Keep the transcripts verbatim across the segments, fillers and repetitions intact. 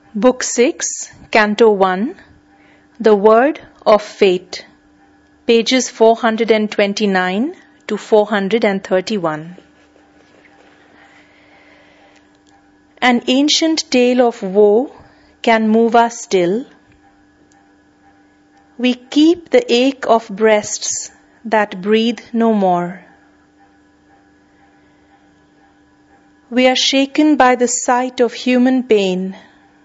Book six, Canto one, The Word of Fate, pages four hundred twenty-nine to four hundred thirty-one. An ancient tale of woe can move us still. We keep the ache of breasts that breathe no more. We are shaken by the sight of human pain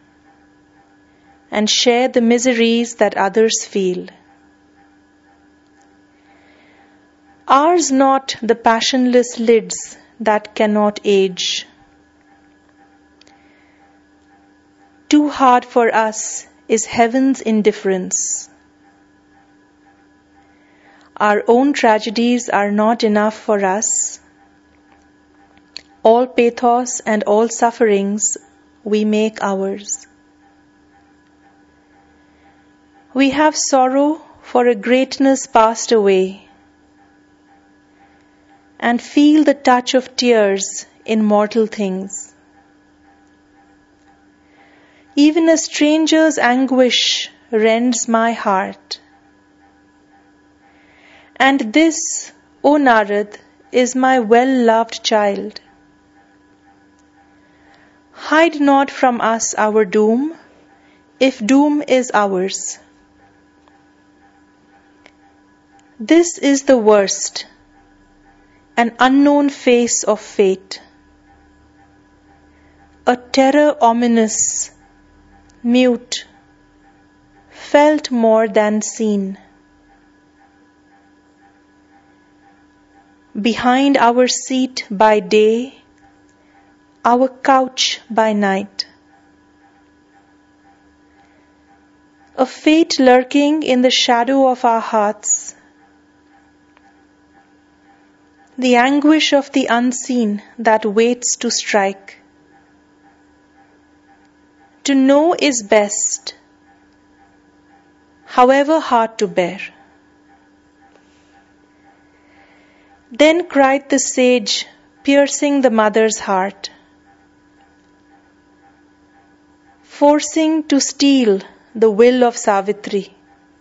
and share the miseries that others feel. Ours not the passionless lids that cannot age. Too hard for us is heaven's indifference. Our own tragedies are not enough for us. All pathos and all sufferings we make ours. We have sorrow for a greatness passed away, and feel the touch of tears in mortal things. Even a stranger's anguish rends my heart. And this, O Narad, is my well-loved child. Hide not from us our doom, if doom is ours. This is the worst, an unknown face of fate, a terror ominous, mute, felt more than seen. Behind our seat by day, our couch by night. A fate lurking in the shadow of our hearts. The anguish of the unseen that waits to strike. To know is best, however hard to bear. Then cried the sage, piercing the mother's heart, forcing to steal the will of Savitri.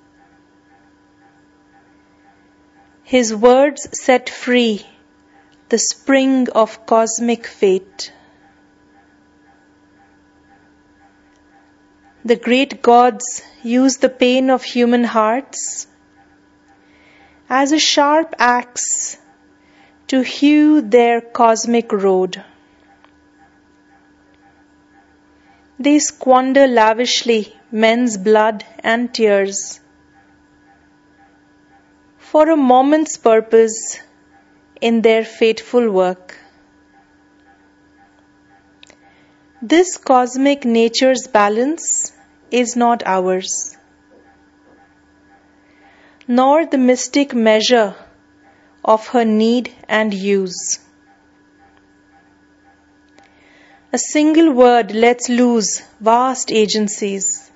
His words set free the spring of cosmic fate. The great gods use the pain of human hearts as a sharp axe to hew their cosmic road. They squander lavishly men's blood and tears for a moment's purpose in their fateful work. This cosmic nature's balance is not ours, nor the mystic measure of her need and use. A single word lets loose vast agencies.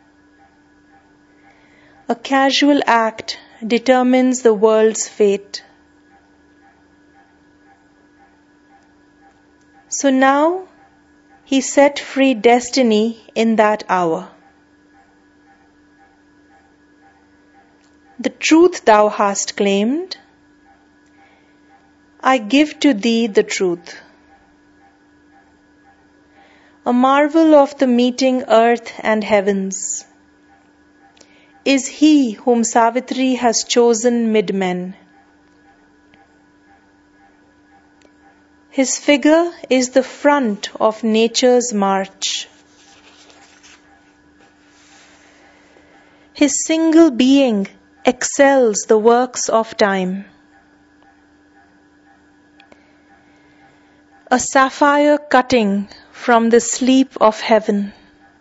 A casual act determines the world's fate. So now he set free destiny in that hour. The truth thou hast claimed, I give to thee the truth. A marvel of the meeting earth and heavens is he whom Savitri has chosen mid men. His figure is the front of nature's march. His single being excels the works of time. A sapphire cutting from the sleep of heaven.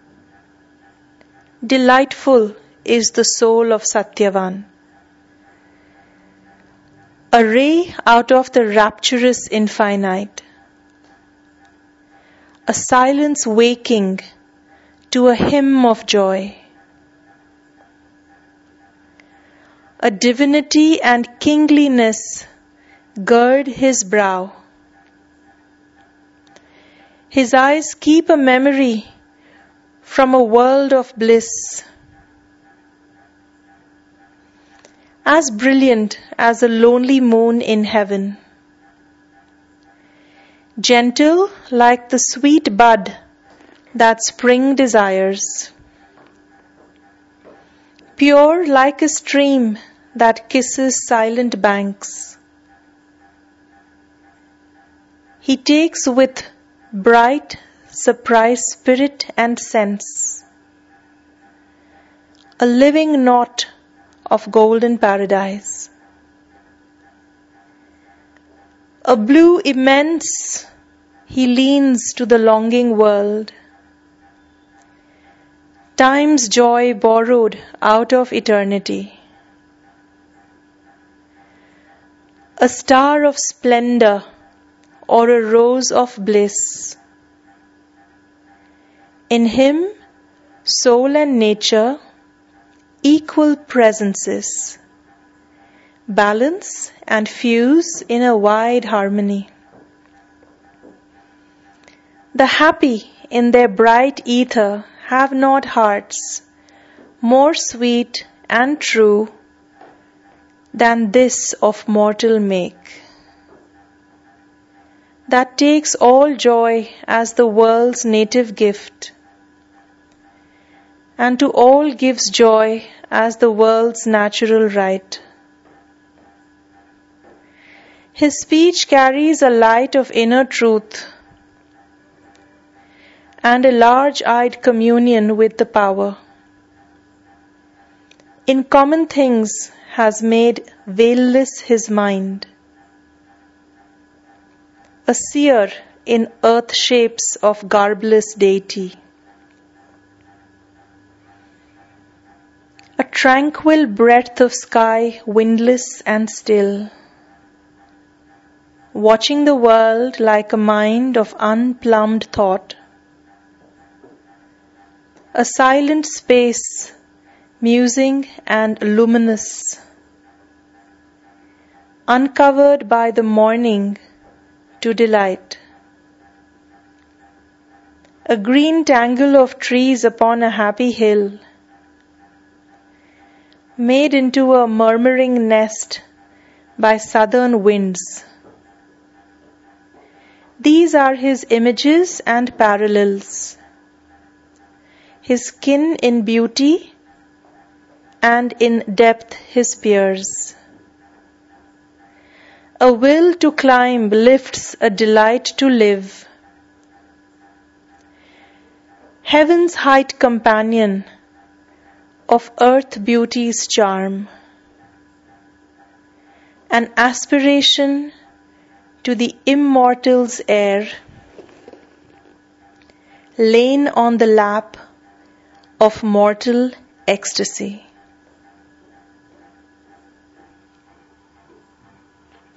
Delightful is the soul of Satyavan. A ray out of the rapturous infinite. A silence waking to a hymn of joy. A divinity and kingliness gird his brow. His eyes keep a memory from a world of bliss, as brilliant as a lonely moon in heaven, gentle like the sweet bud that spring desires, pure like a stream that kisses silent banks. He takes with bright surprise spirit and sense a living knot of golden paradise. A blue immense, he leans to the longing world, time's joy borrowed out of eternity. A star of splendor or a rose of bliss. In him, soul and nature, equal presences, balance and fuse in a wide harmony. The happy in their bright ether have not hearts more sweet and true than this of mortal make, that takes all joy as the world's native gift, and to all gives joy as the world's natural right. His speech carries a light of inner truth and a large-eyed communion with the power. In common things has made veilless his mind, a seer in earth shapes of garbless deity. A tranquil breadth of sky, windless and still, watching the world like a mind of unplumbed thought. A silent space, musing and luminous, uncovered by the morning to delight. A green tangle of trees upon a happy hill, made into a murmuring nest by southern winds. These are his images and parallels, his skin in beauty and in depth his peers. A will to climb lifts a delight to live. Heaven's height companion of earth beauty's charm, an aspiration to the immortal's air, lain on the lap of mortal ecstasy.